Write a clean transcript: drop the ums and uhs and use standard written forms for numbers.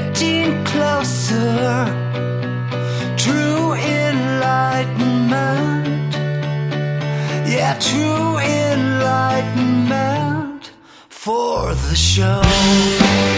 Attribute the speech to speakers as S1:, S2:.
S1: getting closer. True enlightenment, yeah, true enlightenment for the show.